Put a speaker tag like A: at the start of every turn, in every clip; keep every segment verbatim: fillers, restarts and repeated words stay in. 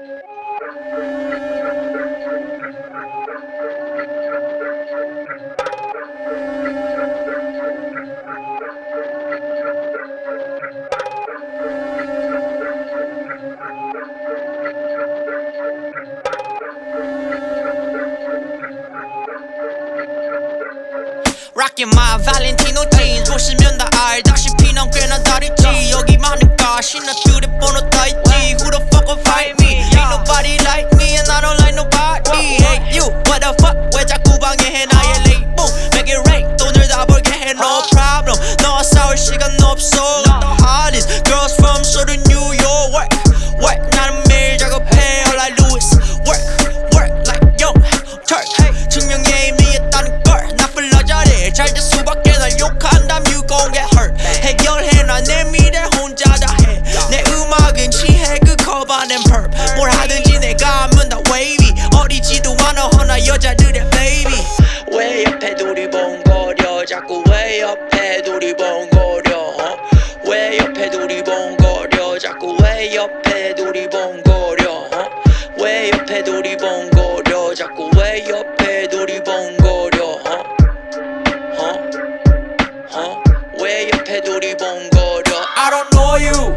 A: Rockin' my Valentino jeans 보시면 다 알다시피 난 꽤나 다르지 여기 많을까 신나들의 번호 따있지 Who the fuck will fight me? Ain't nobody like me and I don't like nobody Hey you, what the fuck 왜 자꾸 방해해 나의 label Make it rain 돈을 다 벌게 해 no problem 너와 싸울 시간 없어 Got the hottest girls from southern New York Work, work 나는 매일 작업해 all I do is work, work like young Turk 증명에 의미했다는 걸 나 불러자래 잘될 수밖에 날 욕한다면 you gon' get hurt 해결해 난 내 미래 혼자 다 해 내 음악은 취해 그 커버는 perp 뭘 하든지 내가 하면 다 wavy 어리지도 않아 허나 여자들의 baby 왜 옆에 둘이 번거려 자꾸 왜 옆에 둘이 번거려 어? 왜 옆에 둘이 번거려 자꾸 왜 옆에 둘이 번거려 어? 왜 옆에 둘이 번거려 자꾸 왜 옆에 둘이 번거려 어? 어? 어? 왜 옆에 둘이 번거려 I don't know you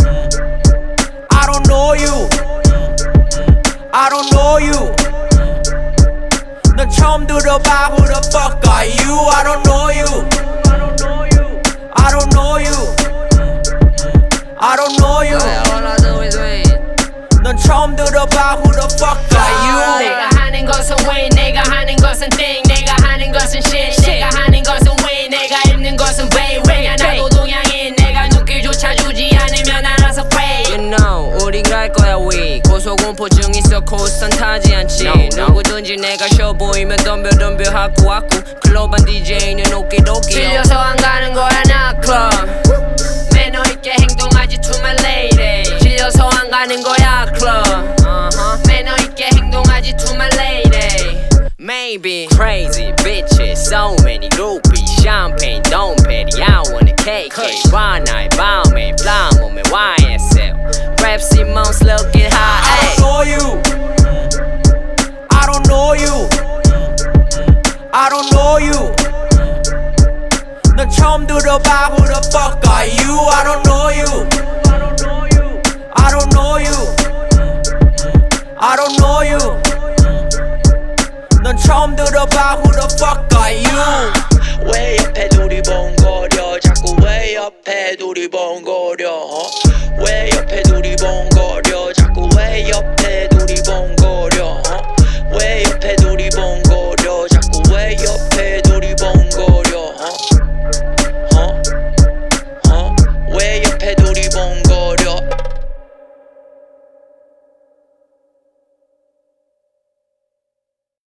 A: I don't know you I don't know you 넌 처음 들어봐 Who the fuck are you I don't know you I don't know you I don't know you I don't know you
B: All I do is win
A: 넌 처음 들어봐 Who the fuck are you
B: 내가 하는 것은 win 내가 하는 것은 thing 내가 하는 것은 shit 내가 하는 것은 win 내가 입는 것은 bay 왜냐 나도 동양인 내가 눈길조차 주지 않으면 알아서 pay You know 우린 갈 거야 we 고소공포증 있어 코스턴 타지 않지 no, no. 누구든지 내가 쇼 보이면 덤벼 덤벼 하고 왔고 클럽한 디제이는 오키도키 질려서 안 가는 거야 나 club 매너 있게 행동하지 to my lady 질려서 안 가는 거야 club uh-huh. 매너 있게 행동하지 to my lady Maybe crazy bitches, so many groupies Champagne, Dom Petty, I want a K K One night, 밤에 fly 몸에 Y S L Rap Simons looking high
A: I don't know you I don't know you I don't know you 넌 처음 들어봐 Who the fuck are you I don't know you I don't know you I don't know you I don't know you 넌 처음 들어봐 Who the fuck are you 왜 옆에 둘이 번거려 자꾸 왜 옆에 둘이 번거려